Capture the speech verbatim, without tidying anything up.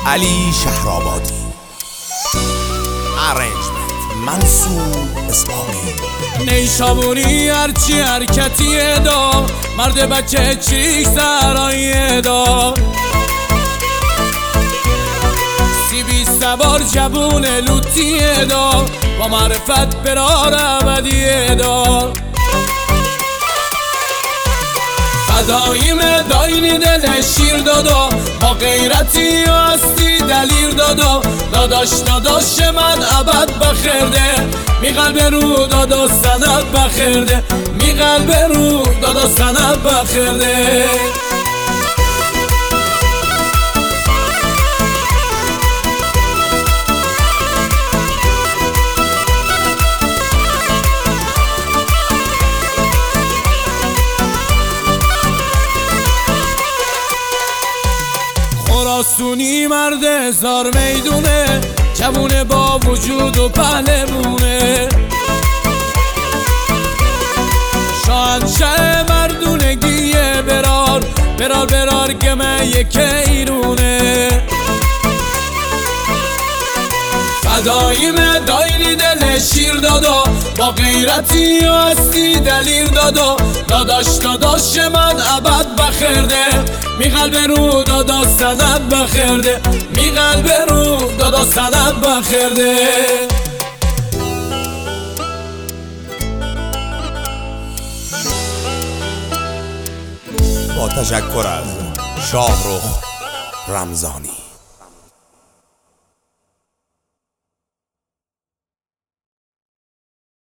علی شهرآبادی. ارنجمنت منصور اسلامی. نیشابوری هرچی حرکتیه دا، مرد بچه چریک سرایه دا، سیبی سوار جبون لوتیه دا، با معرفت برار ابدیه دا. فداییم داینی دل شیر دادا، با غیرتی و هستی دلیر دادا. داداش داداش من ابد بخیرده، می قلب رو دادا سند بخیرده، می قلب رو دادا سند بخیرده. خراسونی مرد هزار میدونه، جوونه با وجود و پهلوونه، شاهنشه مردونگیه برار برار برار گمه یک ایرونه. فداییم داینی دل شیر دادا، با غیرتی و هستی دلیر دادا. داداش داداش من ابد بخیرده، می قلب رو دادا سند بخیرده، می قلب رو دادا سند بخیرده. با تشکر از شاهرخ رمضانی.